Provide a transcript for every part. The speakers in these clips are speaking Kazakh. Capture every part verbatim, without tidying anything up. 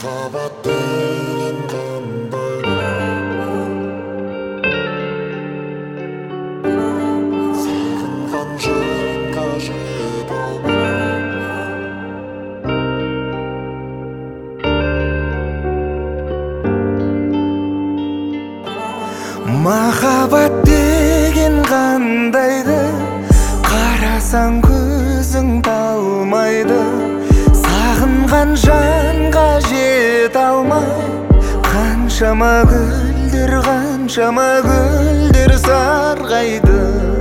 Махаббат деген қандай, сағынған жанға жете алмай. Махаббат деген қандайды, қарасаң көзің талмайды. Сағынған жанға жете алмай, қаншама гүлдер, қаншама гүлдер сарғайды.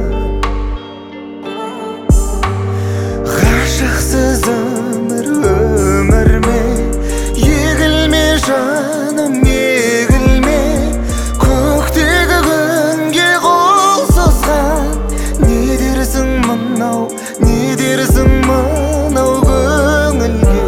Ғашықсыз өмір, өмір ме? Егілме жаным, егілме. Көктегі күнге қол созған, не дерсің мынау, не дерсің мынау көңілге?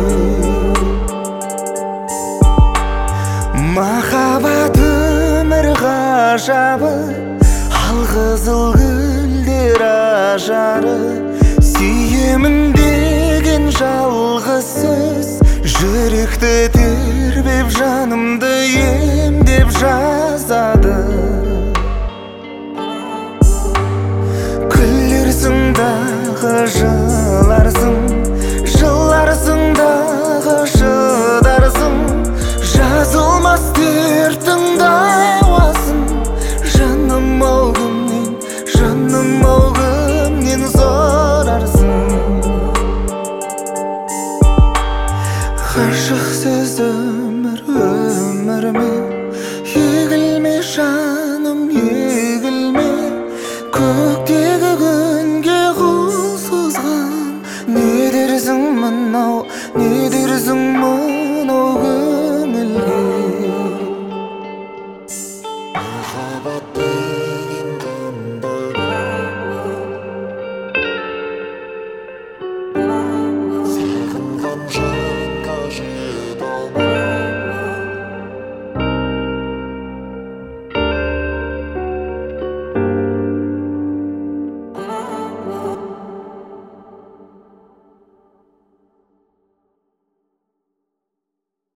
Махаббат өмір ғажабы, алқызыл гүлдер ажары. Сүйемін деген жалғыз сөз, жүректі тербеп, жанымды емдеп жазады. Күлерсің дағы жыларсың, жыларсың дағы шыдарсың. Жазылмас дерттің дауасын, жаным ау кімнен, жаным ау кімнен сұрарсың. Ғашықсыз өмір, өмір ме?